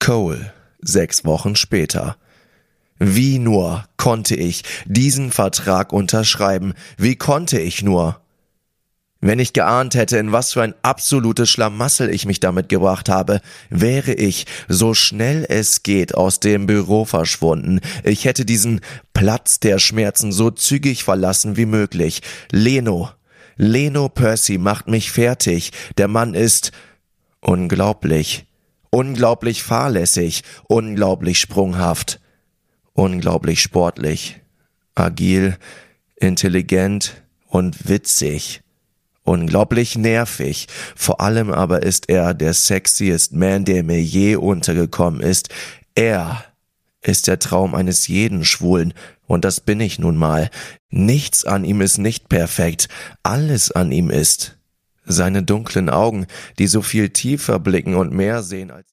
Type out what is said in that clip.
Cole, 6 Wochen später. Wie nur konnte ich diesen Vertrag unterschreiben? Wie konnte ich nur? Wenn ich geahnt hätte, in was für ein absolutes Schlamassel ich mich damit gebracht habe, wäre ich, so schnell es geht, aus dem Büro verschwunden. Ich hätte diesen Platz der Schmerzen so zügig verlassen wie möglich. Leno Percy macht mich fertig. Der Mann ist unglaublich. Unglaublich fahrlässig, unglaublich sprunghaft, unglaublich sportlich, agil, intelligent und witzig, unglaublich nervig. Vor allem aber ist er der sexiest Man, der mir je untergekommen ist. Er ist der Traum eines jeden Schwulen, und das bin ich nun mal. Nichts an ihm ist nicht perfekt, alles an ihm ist. Seine dunklen Augen, die so viel tiefer blicken und mehr sehen als